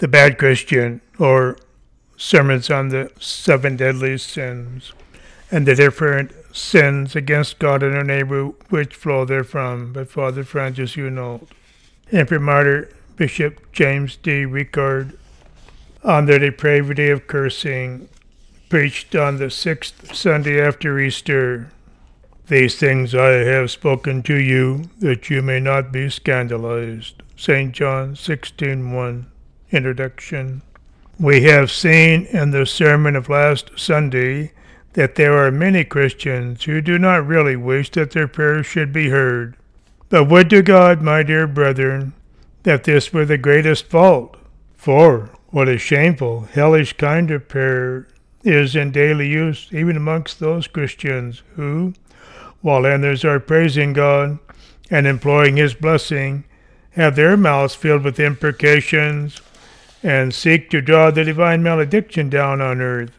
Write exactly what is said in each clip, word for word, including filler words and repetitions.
The Bad Christian, or Sermons on the Seven Deadly Sins, and the different sins against God and our neighbor which flow therefrom, by Father Francis Hunold. Imprimatur Bishop James D. Ricard, on the depravity of cursing, preached on the sixth Sunday after Easter. These things I have spoken to you, that you may not be scandalized. Saint John sixteen one. Introduction. We have seen in the sermon of last Sunday that there are many Christians who do not really wish that their prayers should be heard. But would to God, my dear brethren, that this were the greatest fault. For what a shameful, hellish kind of prayer is in daily use, even amongst those Christians who, while others are praising God and imploring His blessing, have their mouths filled with imprecations and seek to draw the divine malediction down on earth.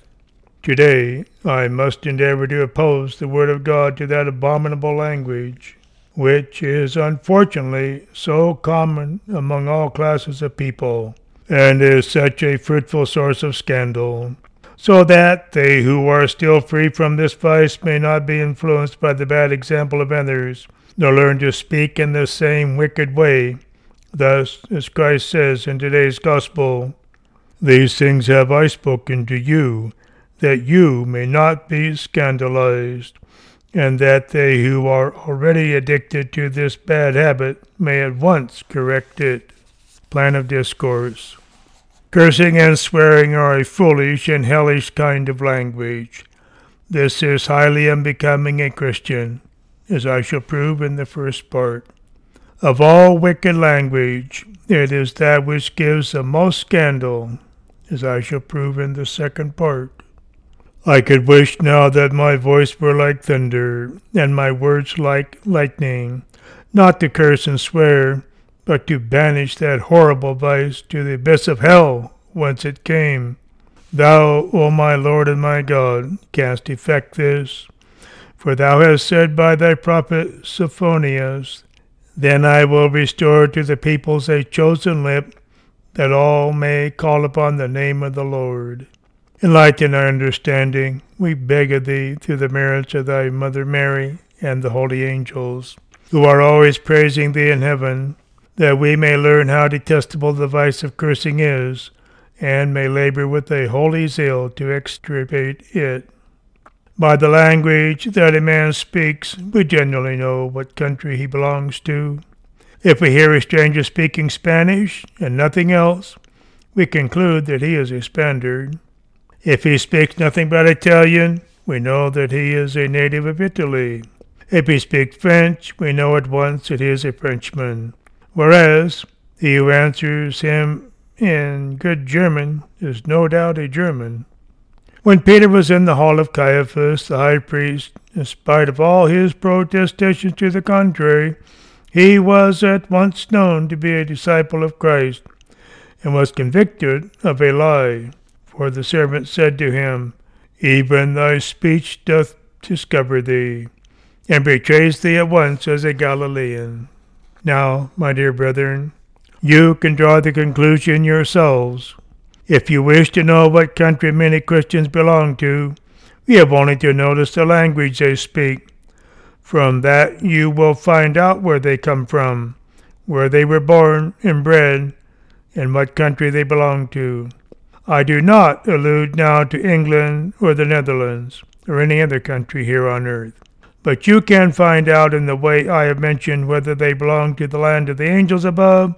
Today, I must endeavor to oppose the Word of God to that abominable language, which is unfortunately so common among all classes of people, and is such a fruitful source of scandal, so that they who are still free from this vice may not be influenced by the bad example of others, nor learn to speak in the same wicked way. Thus, as Christ says in today's Gospel, "These things have I spoken to you, that you may not be scandalized, and that they who are already addicted to this bad habit may at once correct it." Plan of Discourse. Cursing and swearing are a foolish and hellish kind of language. This is highly unbecoming a Christian, as I shall prove in the first part. Of all wicked language, it is that which gives the most scandal, as I shall prove in the second part. I could wish now that my voice were like thunder, and my words like lightning, not to curse and swear, but to banish that horrible vice to the abyss of hell whence it came. Thou, O my Lord and my God, canst effect this, for thou hast said by thy prophet Sophonius, "Then I will restore to the peoples a chosen lip, that all may call upon the name of the Lord." Enlighten our understanding, we beg of thee, through the merits of thy Mother Mary and the holy angels, who are always praising thee in heaven, that we may learn how detestable the vice of cursing is, and may labor with a holy zeal to extirpate it. By the language that a man speaks, we generally know what country he belongs to. If we hear a stranger speaking Spanish and nothing else, we conclude that he is a Spaniard. If he speaks nothing but Italian, we know that he is a native of Italy. If he speaks French, we know at once that he is a Frenchman. Whereas, he who answers him in good German is no doubt a German. When Peter was in the hall of Caiaphas, the high priest, in spite of all his protestations to the contrary, he was at once known to be a disciple of Christ, and was convicted of a lie. For the servant said to him, "Even thy speech doth discover thee," and betrays thee at once as a Galilean. Now, my dear brethren, you can draw the conclusion yourselves. If you wish to know what country many Christians belong to, you have only to notice the language they speak. From that you will find out where they come from, where they were born and bred, and what country they belong to. I do not allude now to England or the Netherlands, or any other country here on earth. But you can find out in the way I have mentioned whether they belong to the land of the angels above,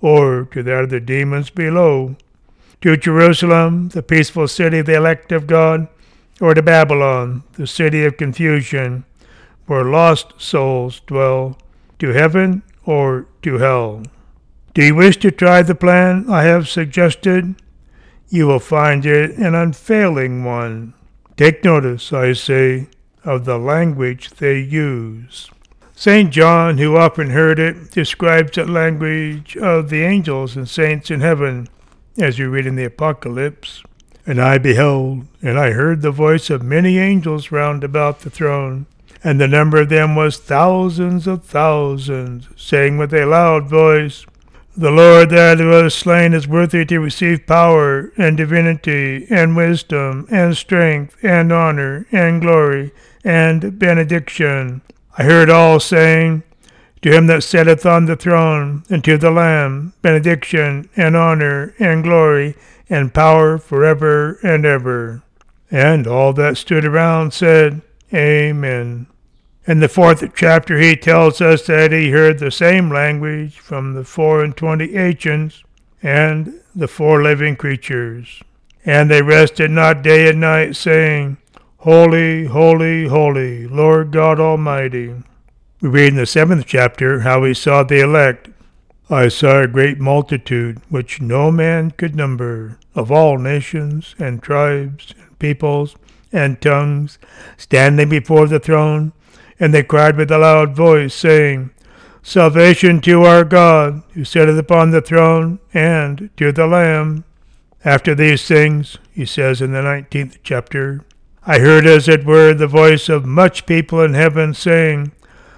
or to that of the demons below, to Jerusalem, the peaceful city of the elect of God, or to Babylon, the city of confusion, where lost souls dwell, to heaven or to hell. Do you wish to try the plan I have suggested? You will find it an unfailing one. Take notice, I say, of the language they use. Saint John, who often heard it, describes the language of the angels and saints in heaven, as you read in the Apocalypse. "And I beheld, and I heard the voice of many angels round about the throne, and the number of them was thousands of thousands, saying with a loud voice, The Lord that was slain is worthy to receive power and divinity and wisdom and strength and honor and glory and benediction. I heard all saying, To him that sitteth on the throne, and to the Lamb, benediction and honor and glory and power forever and ever. And all that stood around said, Amen. In the fourth chapter he tells us that he heard the same language from the four and twenty ancients and the four living creatures. And they rested not day and night, saying, Holy, holy, holy, Lord God Almighty. We read in the seventh chapter how he saw the elect. I saw a great multitude, which no man could number, of all nations and tribes and peoples and tongues, standing before the throne. And they cried with a loud voice, saying, Salvation to our God, who sitteth upon the throne, and to the Lamb. After these things, he says in the nineteenth chapter, I heard as it were the voice of much people in heaven, saying,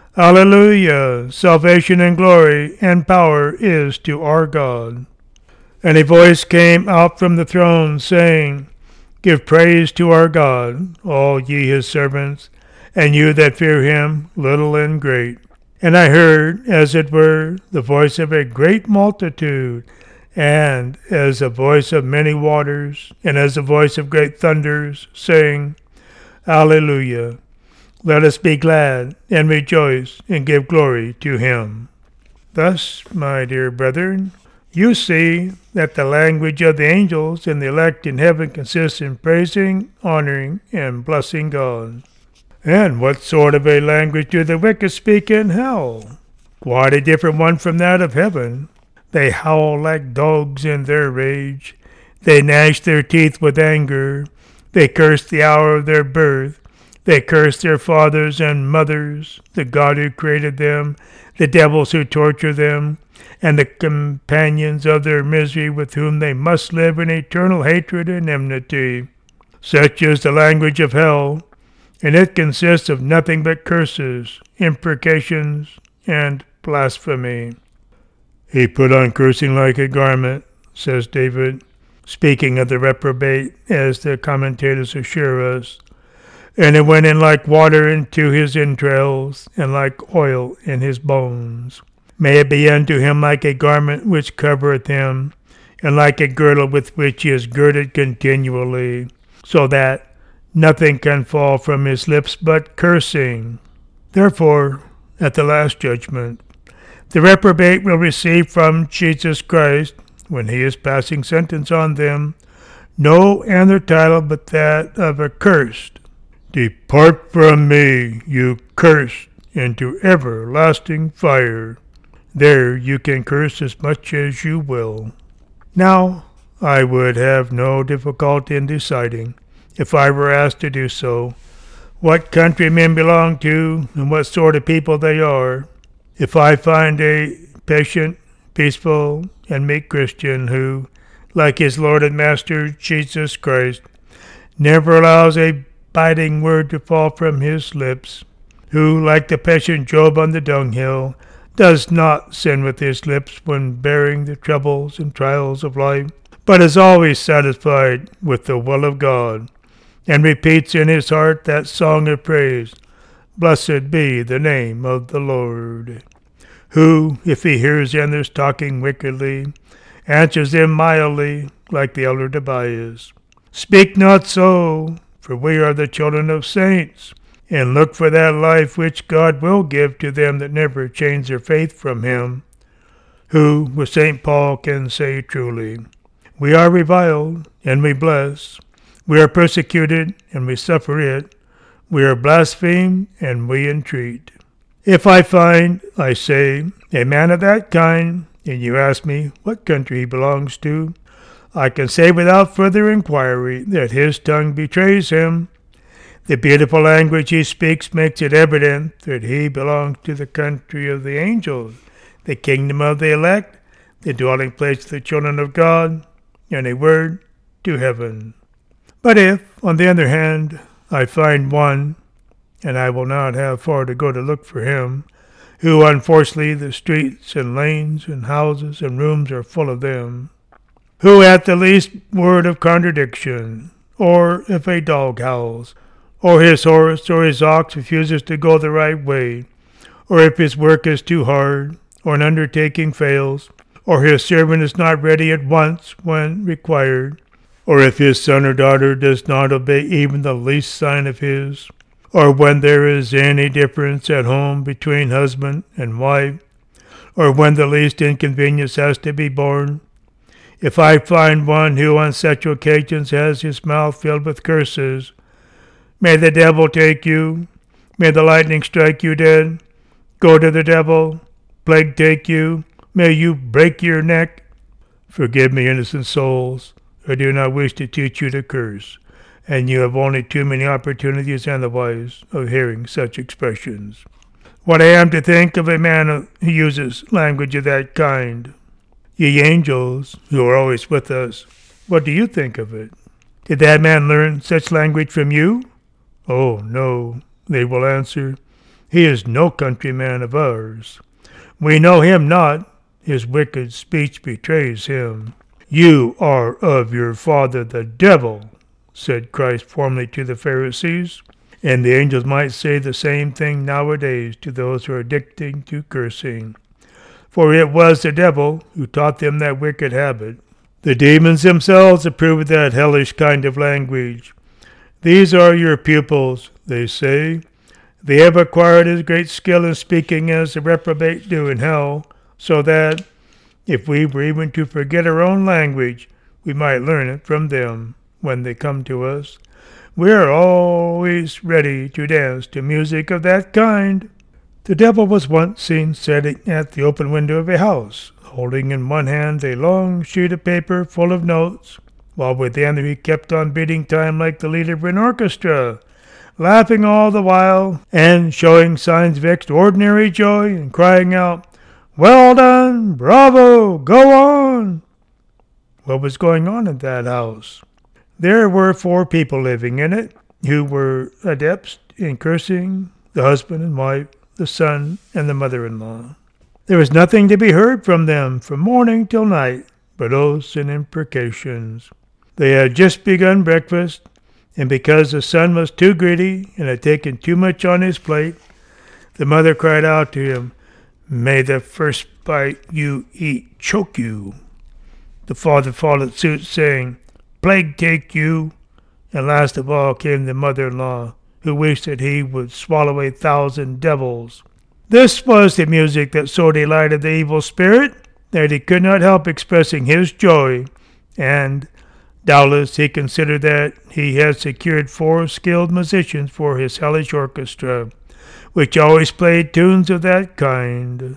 Alleluia! Salvation and glory and power is to our God. And a voice came out from the throne, saying, Give praise to our God, all ye his servants, and you that fear him, little and great. And I heard, as it were, the voice of a great multitude, and as a voice of many waters, and as the voice of great thunders, saying, Alleluia! Let us be glad, and rejoice, and give glory to him. Thus, my dear brethren, you see that the language of the angels and the elect in heaven consists in praising, honoring, and blessing God. And what sort of a language do the wicked speak in hell? Quite a different one from that of heaven. They howl like dogs in their rage. They gnash their teeth with anger. They curse the hour of their birth. They curse their fathers and mothers, the God who created them, the devils who torture them, and the companions of their misery with whom they must live in eternal hatred and enmity. Such is the language of hell, and it consists of nothing but curses, imprecations, and blasphemy. He put on cursing like a garment, says David, speaking of the reprobate, as the commentators assure us. And it went in like water into his entrails, and like oil in his bones. May it be unto him like a garment which covereth him, and like a girdle with which he is girded continually, so that nothing can fall from his lips but cursing. Therefore, at the last judgment, the reprobate will receive from Jesus Christ, when he is passing sentence on them, no other title but that of accursed. Depart from me, you cursed, into everlasting fire. There you can curse as much as you will. Now, I would have no difficulty in deciding, if I were asked to do so, what country men belong to and what sort of people they are. If I find a patient, peaceful, and meek Christian who, like his Lord and Master Jesus Christ, never allows a biting word to fall from his lips, who, like the patient Job on the dunghill, does not sin with his lips when bearing the troubles and trials of life, but is always satisfied with the will of God, and repeats in his heart that song of praise, Blessed be the name of the Lord, who, if he hears others talking wickedly, answers them mildly, like the elder Tobias. Speak not so, for we are the children of saints, and look for that life which God will give to them that never change their faith from him, who, with Saint Paul, can say truly, We are reviled, and we bless. We are persecuted, and we suffer it. We are blasphemed, and we entreat. If I find, I say, a man of that kind, and you ask me what country he belongs to, I can say without further inquiry that his tongue betrays him. The beautiful language he speaks makes it evident that he belongs to the country of the angels, the kingdom of the elect, the dwelling place of the children of God, and a word, to heaven. But if, on the other hand, I find one, and I will not have far to go to look for him, who unfortunately the streets and lanes and houses and rooms are full of them, who at the least word of contradiction, or if a dog howls, or his horse or his ox refuses to go the right way, or if his work is too hard, or an undertaking fails, or his servant is not ready at once when required, or if his son or daughter does not obey even the least sign of his, or when there is any difference at home between husband and wife, or when the least inconvenience has to be borne, if I find one who on such occasions has his mouth filled with curses, may the devil take you, may the lightning strike you dead, go to the devil, plague take you, may you break your neck. Forgive me, innocent souls, I do not wish to teach you to curse, and you have only too many opportunities otherwise of hearing such expressions. What I am to think of a man who uses language of that kind? Ye angels, who are always with us, what do you think of it? Did that man learn such language from you? Oh, no, they will answer. He is no countryman of ours. We know him not. His wicked speech betrays him. You are of your father the devil, said Christ formerly to the Pharisees, and the angels might say the same thing nowadays to those who are addicted to cursing. For it was the devil who taught them that wicked habit. The demons themselves approve of that hellish kind of language. These are your pupils, they say. They have acquired as great skill in speaking as the reprobate do in hell, so that, if we were even to forget our own language, we might learn it from them when they come to us. We are always ready to dance to music of that kind. The devil was once seen sitting at the open window of a house, holding in one hand a long sheet of paper full of notes, while with the other he kept on beating time like the leader of an orchestra, laughing all the while, and showing signs of extraordinary joy, and crying out, "Well done! Bravo! Go on!" What was going on in that house? There were four people living in it, who were adepts in cursing, the husband and wife, the son, and the mother-in-law. There was nothing to be heard from them from morning till night but oaths and imprecations. They had just begun breakfast, and because the son was too greedy and had taken too much on his plate, the mother cried out to him, "May the first bite you eat choke you." The father followed suit, saying, "Plague take you." And last of all came the mother-in-law, who wished that he would swallow a thousand devils. This was the music that so delighted the evil spirit that he could not help expressing his joy, and doubtless he considered that he had secured four skilled musicians for his hellish orchestra, which always played tunes of that kind.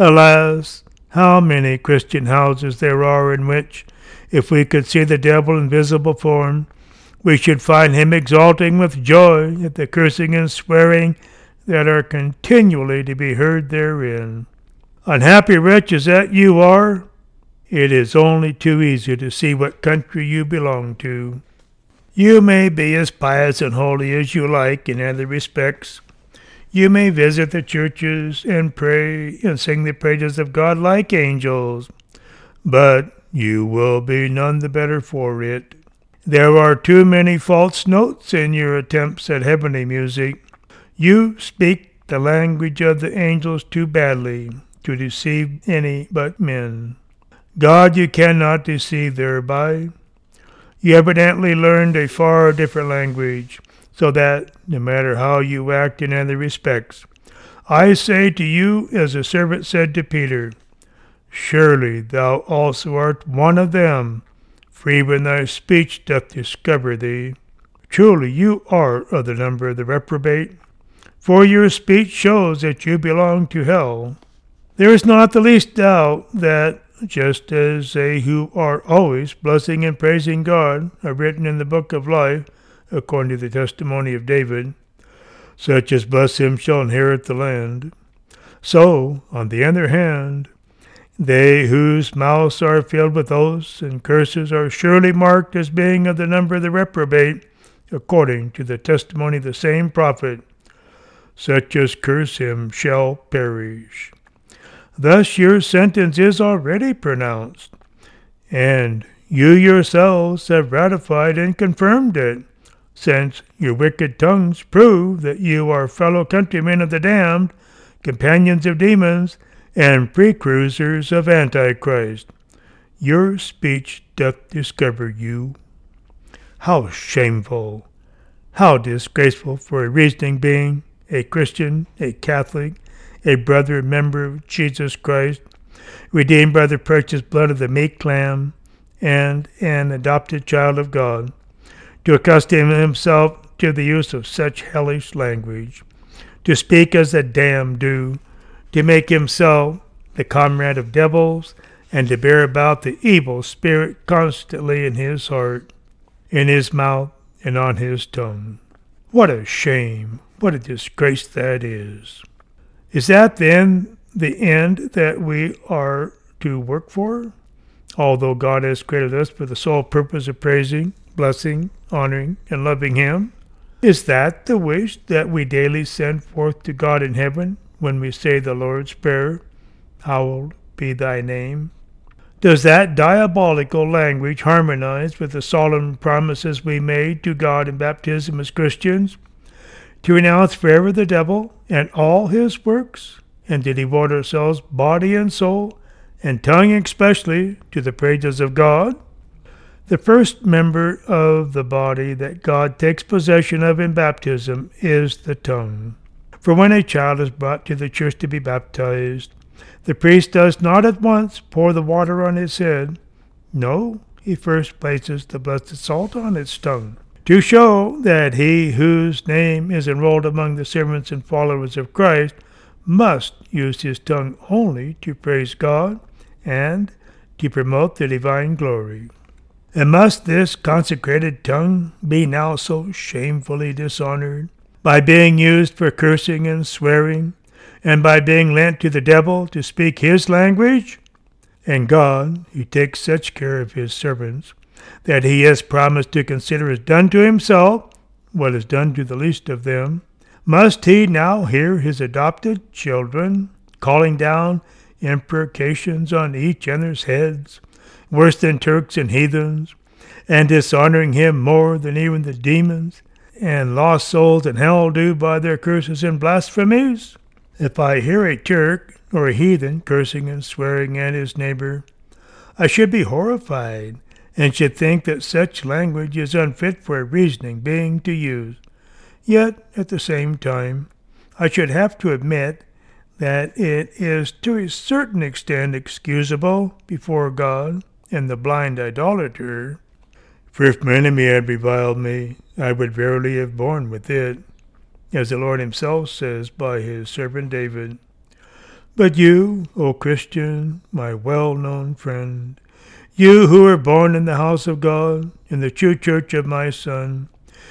Alas, how many Christian houses there are in which, if we could see the devil in visible form, we should find him exulting with joy at the cursing and swearing that are continually to be heard therein. Unhappy wretches that you are! It is only too easy to see what country you belong to. You may be as pious and holy as you like in other respects. You may visit the churches and pray and sing the praises of God like angels, but you will be none the better for it. There are too many false notes in your attempts at heavenly music. You speak the language of the angels too badly to deceive any but men. God you cannot deceive thereby. You evidently learned a far different language, so that, no matter how you act in other respects, I say to you as the servant said to Peter, "Surely thou also art one of them, for even thy speech doth discover thee. Truly you are of the number of the reprobate, for your speech shows that you belong to hell." There is not the least doubt that, just as they who are always blessing and praising God are written in the book of life, according to the testimony of David, such as bless him shall inherit the land, so, on the other hand, they whose mouths are filled with oaths and curses are surely marked as being of the number of the reprobate, according to the testimony of the same prophet. such as curse him shall perish. Thus your sentence is already pronounced, and you yourselves have ratified and confirmed it, since your wicked tongues prove that you are fellow countrymen of the damned, companions of demons, and precursors of Antichrist. Your speech doth discover you. How shameful, how disgraceful for a reasoning being, a Christian, a Catholic, a brother member of Jesus Christ, redeemed by the precious blood of the meek lamb, and an adopted child of God, to accustom himself to the use of such hellish language, to speak as the damned do, to make himself the comrade of devils, and to bear about the evil spirit constantly in his heart, in his mouth, and on his tongue. What a shame, what a disgrace that is. Is that then the end that we are to work for? Although God has created us for the sole purpose of praising, blessing, honoring, and loving him? Is that the wish that we daily send forth to God in heaven when we say the Lord's Prayer, Hallowed be thy name? Does that diabolical language harmonize with the solemn promises we made to God in baptism as Christians, to renounce forever the devil and all his works, and to devote ourselves body and soul, and tongue especially, to the praises of God? The first member of the body that God takes possession of in baptism is the tongue. For when a child is brought to the church to be baptized, the priest does not at once pour the water on his head. No, he first places the blessed salt on its tongue, to show that he whose name is enrolled among the servants and followers of Christ must use his tongue only to praise God and to promote the divine glory. And must this consecrated tongue be now so shamefully dishonored, by being used for cursing and swearing, and by being lent to the devil to speak his language? And God, who takes such care of his servants, that he has promised to consider as done to himself what is done to the least of them, must he now hear his adopted children calling down imprecations on each other's heads, worse than Turks and heathens, and dishonoring him more than even the demons and lost souls in hell do by their curses and blasphemies? If I hear a Turk or a heathen cursing and swearing at his neighbor, I should be horrified, and should think that such language is unfit for a reasoning being to use. Yet, at the same time, I should have to admit that it is to a certain extent excusable before God and the blind idolater. For if my enemy had reviled me, I would verily have borne with it, as the Lord himself says by his servant David. But you, O Christian, my well-known friend, you who are born in the house of God, in the true church of my Son,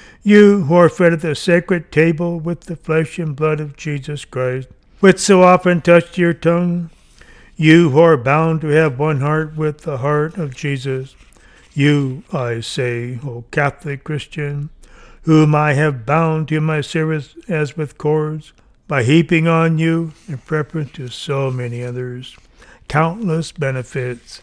you who are fed at the sacred table with the flesh and blood of Jesus Christ, which so often touched your tongue, you who are bound to have one heart with the heart of Jesus, you, I say, O Catholic Christian, whom I have bound to my service as with cords, by heaping on you, in preference to so many others, countless benefits,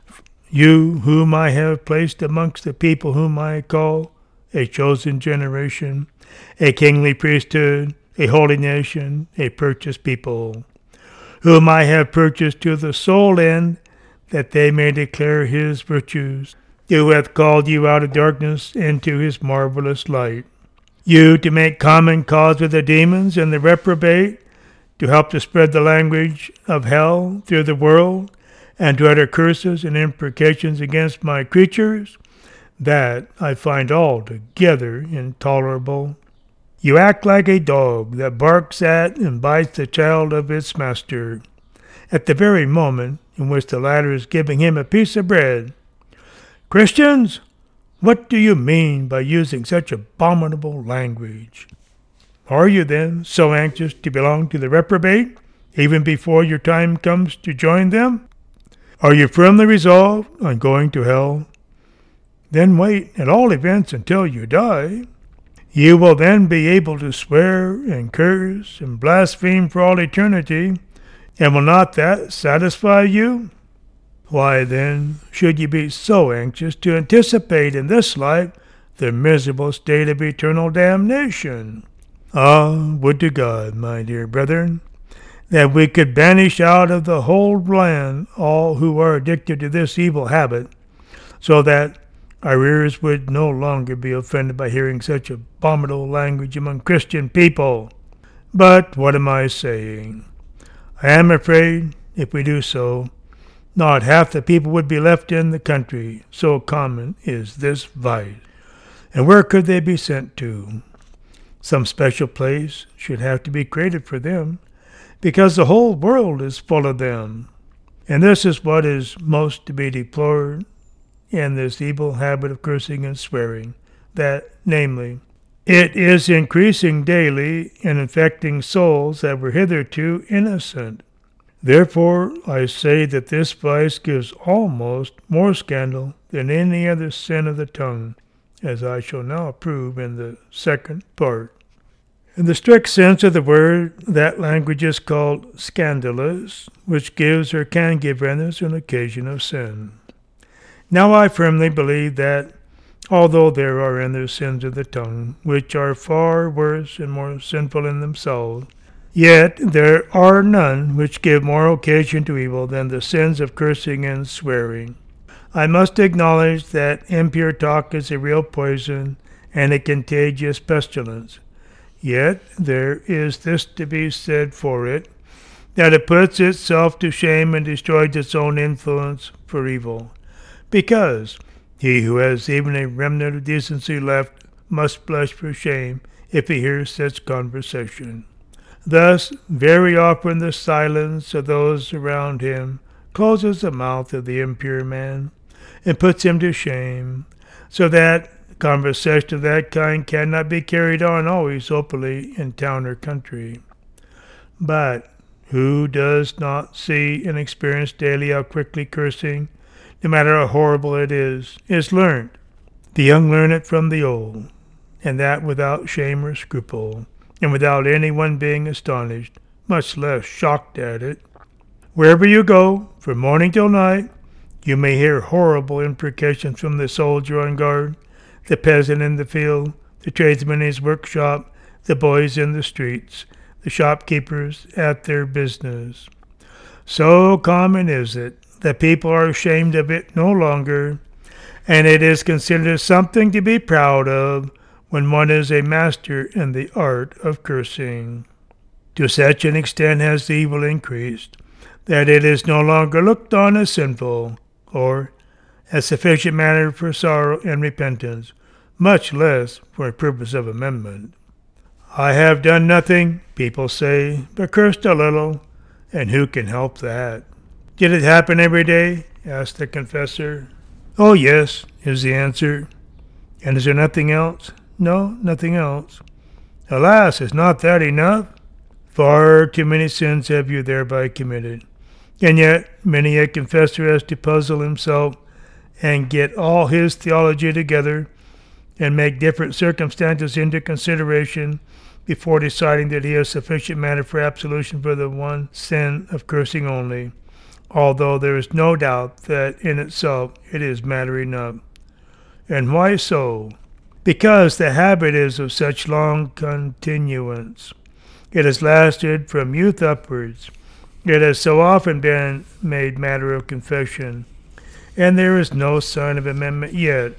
you whom I have placed amongst the people whom I call a chosen generation, a kingly priesthood, a holy nation, a purchased people, whom I have purchased to the sole end that they may declare his virtues, who hath called you out of darkness into his marvelous light. You to make common cause with the demons and the reprobate, to help to spread the language of hell through the world, and to utter curses and imprecations against my creatures, that I find altogether intolerable. You act like a dog that barks at and bites the child of its master, at the very moment in which the latter is giving him a piece of bread. Christians, what do you mean by using such abominable language? Are you then so anxious to belong to the reprobate, even before your time comes to join them? Are you firmly resolved on going to hell? Then wait, at all events, until you die. You will then be able to swear and curse and blaspheme for all eternity, and will not that satisfy you? Why then should you be so anxious to anticipate in this life the miserable state of eternal damnation? Ah, would to God, my dear brethren, that we could banish out of the whole land all who are addicted to this evil habit, so that our ears would no longer be offended by hearing such abominable language among Christian people. But what am I saying? I am afraid, if we do so, not half the people would be left in the country, so common is this vice. And where could they be sent to? Some special place should have to be created for them, because the whole world is full of them. And this is what is most to be deplored in this evil habit of cursing and swearing, that, namely, it is increasing daily and infecting souls that were hitherto innocent. Therefore I say that this vice gives almost more scandal than any other sin of the tongue, as I shall now prove in the second part. In the strict sense of the word, that language is called scandalous, which gives or can give others an occasion of sin. Now I firmly believe that, although there are in their sins of the tongue, which are far worse and more sinful in themselves, yet there are none which give more occasion to evil than the sins of cursing and swearing. I must acknowledge that impure talk is a real poison and a contagious pestilence. Yet there is this to be said for it, that it puts itself to shame and destroys its own influence for evil. Because he who has even a remnant of decency left must blush for shame if he hears such conversation. Thus, very often the silence of those around him closes the mouth of the impure man and puts him to shame, so that conversation of that kind cannot be carried on always openly in town or country. But who does not see and experience daily how quickly cursing, no matter how horrible it is, is learned? The young learn it from the old, and that without shame or scruple, and without anyone being astonished, much less shocked at it. Wherever you go, from morning till night, you may hear horrible imprecations from the soldier on guard, the peasant in the field, the tradesman in his workshop, the boys in the streets, the shopkeepers at their business. So common is it that people are ashamed of it no longer, and it is considered something to be proud of when one is a master in the art of cursing. To such an extent has the evil increased, that it is no longer looked on as sinful, or as sufficient matter for sorrow and repentance, much less for a purpose of amendment. I have done nothing, people say, but cursed a little, and who can help that? Did it happen every day? Asked the confessor. Oh yes, is the answer. And is there nothing else? No, nothing else. Alas, is not that enough? Far too many sins have you thereby committed. And yet many a confessor has to puzzle himself and get all his theology together and make different circumstances into consideration before deciding that he has sufficient matter for absolution for the one sin of cursing only, although there is no doubt that in itself it is matter enough. And why so? Because the habit is of such long continuance. It has lasted from youth upwards. It has so often been made matter of confession, and there is no sign of amendment yet,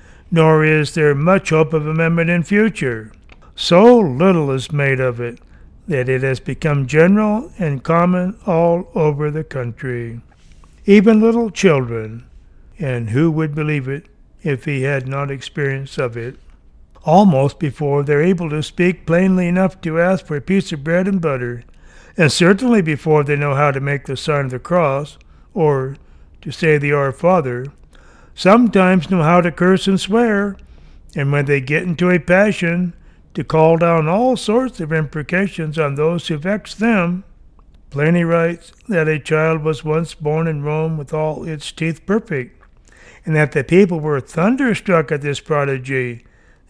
nor is there much hope of amendment in future. So little is made of it, that it has become general and common all over the country. Even little children, and who would believe it if he had not experience of it, almost before they're able to speak plainly enough to ask for a piece of bread and butter, and certainly before they know how to make the sign of the cross, or to say the Our Father, sometimes know how to curse and swear, and when they get into a passion, to call down all sorts of imprecations on those who vex them. Pliny writes that a child was once born in Rome with all its teeth perfect, and that the people were thunderstruck at this prodigy,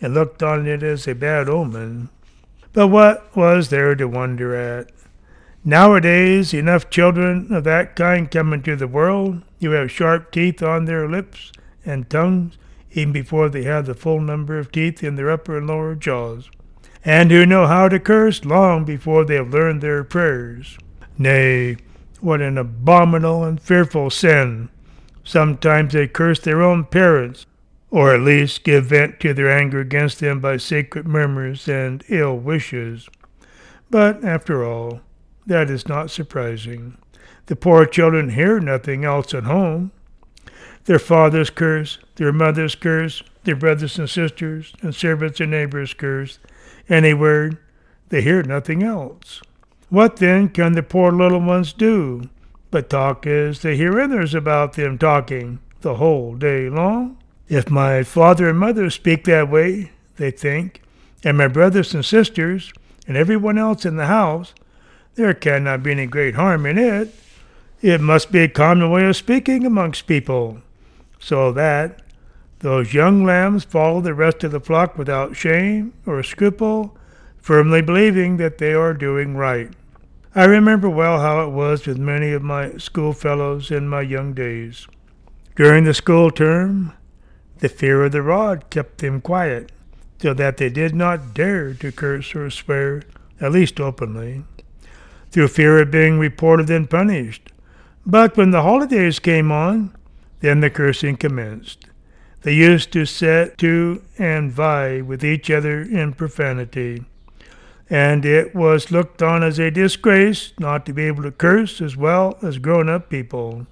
and looked on it as a bad omen. But what was there to wonder at? Nowadays, enough children of that kind come into the world who have sharp teeth on their lips and tongues even before they have the full number of teeth in their upper and lower jaws, and who know how to curse long before they have learned their prayers. Nay, what an abominable and fearful sin! Sometimes they curse their own parents, or at least give vent to their anger against them by secret murmurs and ill wishes. But, after all, that is not surprising. The poor children hear nothing else at home. Their fathers curse, their mothers curse, their brothers and sisters, and servants and neighbors curse. Any word, they hear nothing else. What then can the poor little ones do but talk as they hear others about them talking the whole day long? If my father and mother speak that way, they think, and my brothers and sisters, and everyone else in the house, there cannot be any great harm in it. It must be a common way of speaking amongst people, so that those young lambs follow the rest of the flock without shame or scruple, firmly believing that they are doing right. I remember well how it was with many of my schoolfellows in my young days. During the school term, the fear of the rod kept them quiet, so that they did not dare to curse or swear, at least openly, through fear of being reported and punished. But when the holidays came on, then the cursing commenced. They used to set to and vie with each other in profanity, and it was looked on as a disgrace not to be able to curse as well as grown-up people.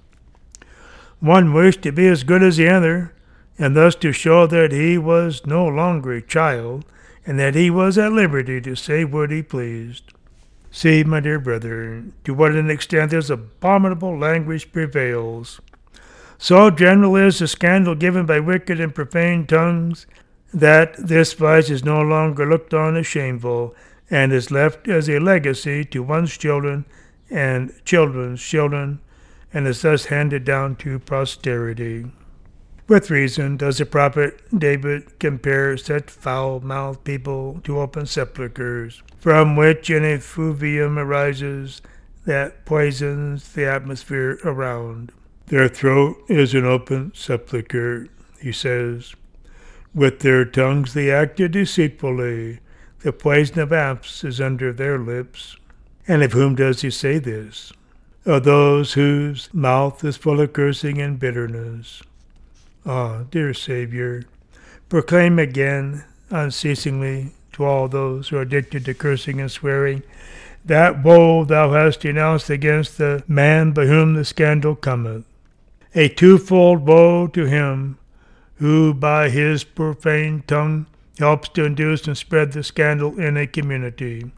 One wished to be as good as the other, and thus to show that he was no longer a child, and that he was at liberty to say what he pleased. See, my dear brother, to what an extent this abominable language prevails. So general is the scandal given by wicked and profane tongues, that this vice is no longer looked on as shameful, and is left as a legacy to one's children and children's children, and is thus handed down to posterity. With reason does the prophet David compare such foul-mouthed people to open sepulchres, from which an effluvium arises that poisons the atmosphere around. Their throat is an open sepulchre, he says. With their tongues they acted deceitfully. The poison of apes is under their lips. And of whom does he say this? Of those whose mouth is full of cursing and bitterness. Ah, dear Savior, proclaim again, unceasingly, to all those who are addicted to cursing and swearing, that woe thou hast denounced against the man by whom the scandal cometh. A twofold woe to him who by his profane tongue helps to induce and spread the scandal in a community.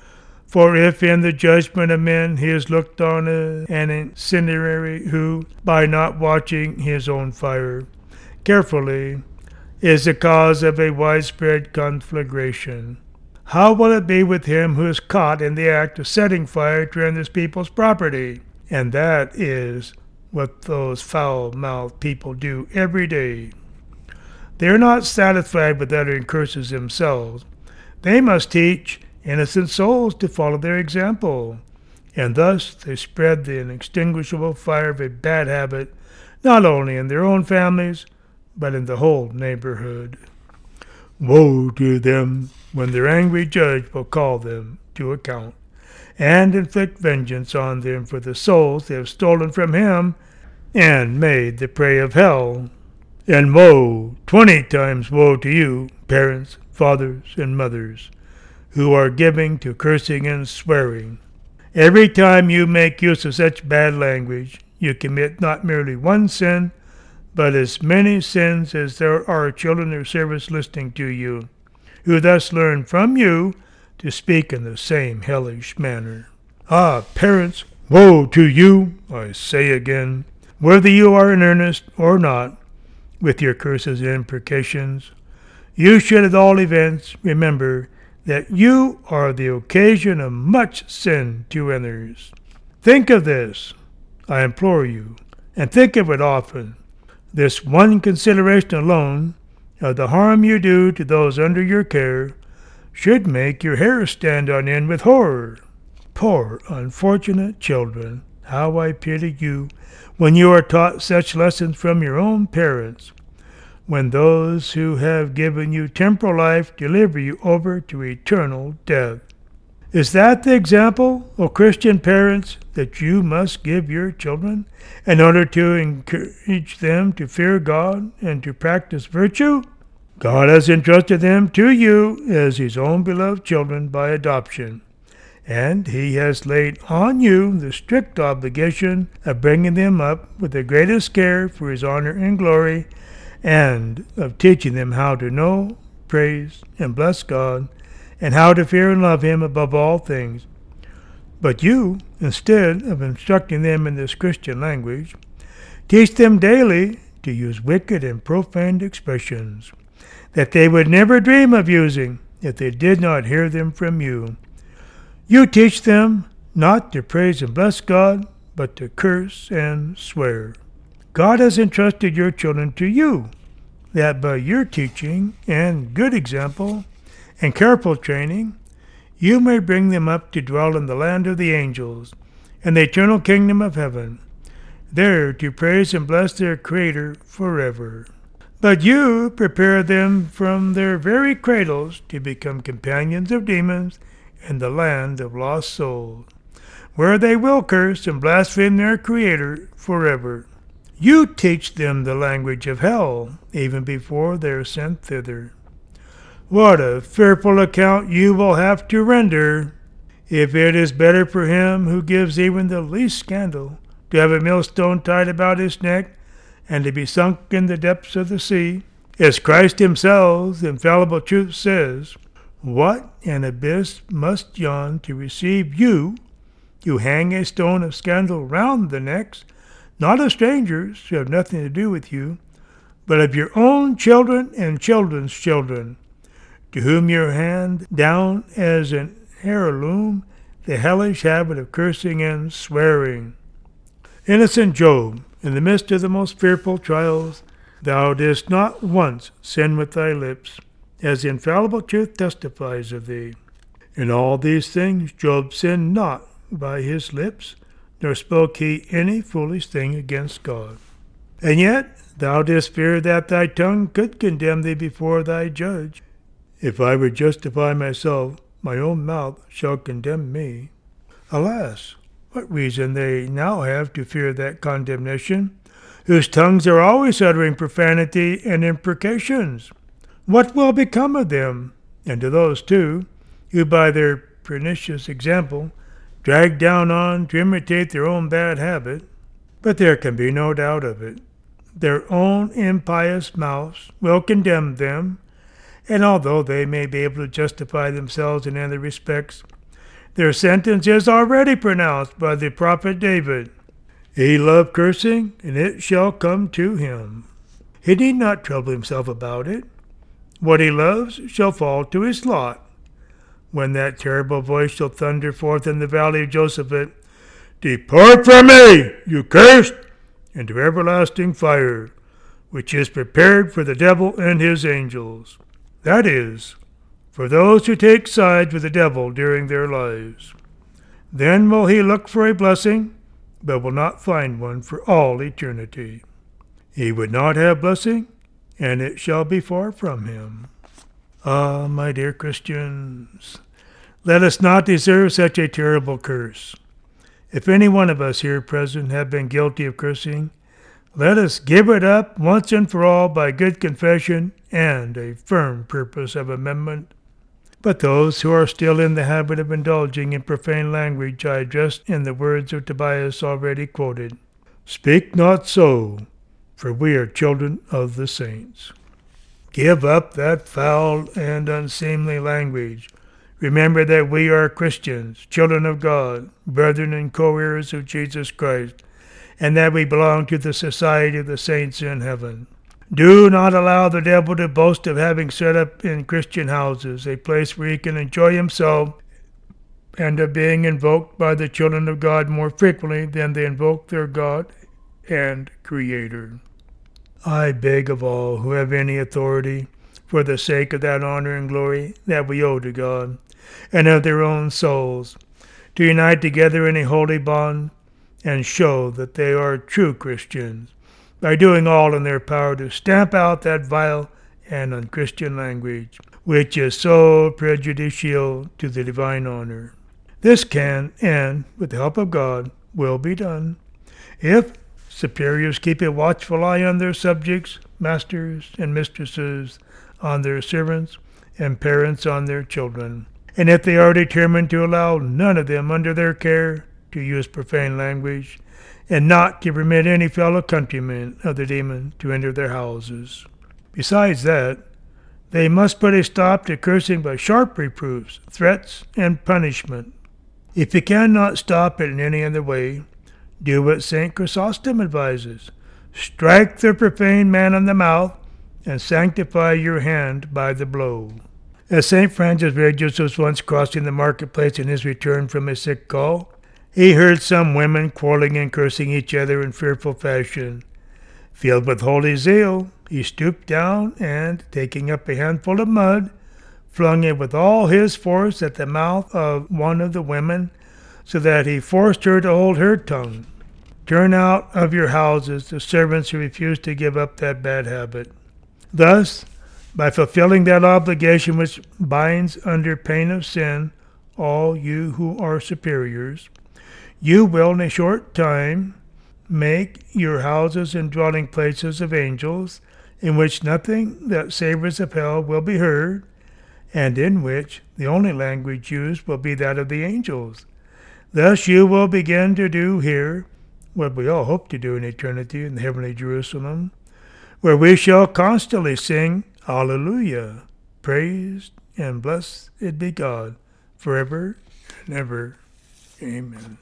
For if in the judgment of men he is looked on as an incendiary who, by not watching his own fire carefully, is the cause of a widespread conflagration, how will it be with him who is caught in the act of setting fire to another people's property? And that is what those foul-mouthed people do every day. They are not satisfied with uttering curses themselves. They must teach innocent souls to follow their example, and thus they spread the inextinguishable fire of a bad habit not only in their own families, but in the whole neighborhood. Woe to them when their angry judge will call them to account, and inflict vengeance on them for the souls they have stolen from him and made the prey of hell. And woe, twenty times woe to you, parents, fathers, and mothers, who are giving to cursing and swearing. Every time you make use of such bad language, you commit not merely one sin, but as many sins as there are children in their service listening to you, who thus learn from you to speak in the same hellish manner. Ah, parents, woe to you, I say again, whether you are in earnest or not, with your curses and imprecations. You should at all events remember that you are the occasion of much sin to others. Think of this, I implore you, and think of it often. This one consideration alone, of the harm you do to those under your care should make your hair stand on end with horror. Poor, unfortunate children, how I pity you when you are taught such lessons from your own parents, when those who have given you temporal life deliver you over to eternal death. Is that the example, O Christian parents, that you must give your children in order to encourage them to fear God and to practice virtue? God has entrusted them to you as his own beloved children by adoption, and he has laid on you the strict obligation of bringing them up with the greatest care for his honor and glory, and of teaching them how to know, praise, and bless God, and how to fear and love him above all things. But you, instead of instructing them in this Christian language, teach them daily to use wicked and profane expressions that they would never dream of using if they did not hear them from you. You teach them not to praise and bless God, but to curse and swear. God has entrusted your children to you, that by your teaching and good example and careful training, you may bring them up to dwell in the land of the angels, and the eternal kingdom of heaven, there to praise and bless their Creator forever. But you prepare them from their very cradles to become companions of demons in the land of lost souls, where they will curse and blaspheme their Creator forever. You teach them the language of hell, even before they are sent thither. What a fearful account you will have to render, if it is better for him who gives even the least scandal to have a millstone tied about his neck and to be sunk in the depths of the sea, as Christ himself, the infallible truth, says. What an abyss must yawn to receive you, who hang a stone of scandal round the necks, not of strangers who have nothing to do with you, but of your own children and children's children, to whom you hand down as an heirloom the hellish habit of cursing and swearing. Innocent Job, in the midst of the most fearful trials, thou didst not once sin with thy lips, as the infallible truth testifies of thee. In all these things Job sinned not by his lips, nor spoke he any foolish thing against God. And yet thou didst fear that thy tongue could condemn thee before thy judge. If I would justify myself, my own mouth shall condemn me. Alas, what reason they now have to fear that condemnation, whose tongues are always uttering profanity and imprecations? What will become of them, and to those too, who by their pernicious example drag down on to imitate their own bad habit? But there can be no doubt of it. Their own impious mouths will condemn them, and although they may be able to justify themselves in other respects, their sentence is already pronounced by the prophet David. He loved cursing, and it shall come to him. He need not trouble himself about it. What he loves shall fall to his lot. When that terrible voice shall thunder forth in the valley of Josaphat, Depart from me, you cursed, into everlasting fire, which is prepared for the devil and his angels. That is, for those who take sides with the devil during their lives. Then will he look for a blessing, but will not find one for all eternity. He would not have blessing, and it shall be far from him. Ah, my dear Christians, let us not deserve such a terrible curse. If any one of us here present have been guilty of cursing, let us give it up once and for all by good confession and a firm purpose of amendment. But those who are still in the habit of indulging in profane language I address in the words of Tobias already quoted. Speak not so, for we are children of the saints. Give up that foul and unseemly language. Remember that we are Christians, children of God, brethren and co-heirs of Jesus Christ, and that we belong to the society of the saints in heaven. Do not allow the devil to boast of having set up in Christian houses a place where he can enjoy himself and of being invoked by the children of God more frequently than they invoke their God and Creator. I beg of all who have any authority, for the sake of that honor and glory that we owe to God, and of their own souls, to unite together in a holy bond, and show that they are true Christians, by doing all in their power to stamp out that vile and unchristian language, which is so prejudicial to the divine honor. This can, and with the help of God, will be done, if superiors keep a watchful eye on their subjects, masters and mistresses, on their servants, and parents on their children, and if they are determined to allow none of them under their care to use profane language, and not to permit any fellow countryman of the demon to enter their houses. Besides that, they must put a stop to cursing by sharp reproofs, threats, and punishment. If you cannot stop it in any other way, do what Saint Chrysostom advises. Strike the profane man on the mouth, and sanctify your hand by the blow. As Saint Francis Regius was once crossing the marketplace in his return from a sick call, he heard some women quarreling and cursing each other in fearful fashion. Filled with holy zeal, he stooped down and, taking up a handful of mud, flung it with all his force at the mouth of one of the women, so that he forced her to hold her tongue. Turn out of your houses the servants who refuse to give up that bad habit. Thus, by fulfilling that obligation which binds under pain of sin all you who are superiors, you will in a short time make your houses and dwelling places of angels, in which nothing that savors of hell will be heard, and in which the only language used will be that of the angels. Thus you will begin to do here what we all hope to do in eternity in the heavenly Jerusalem, where we shall constantly sing Alleluia, praised and blessed be God, forever and ever. Amen.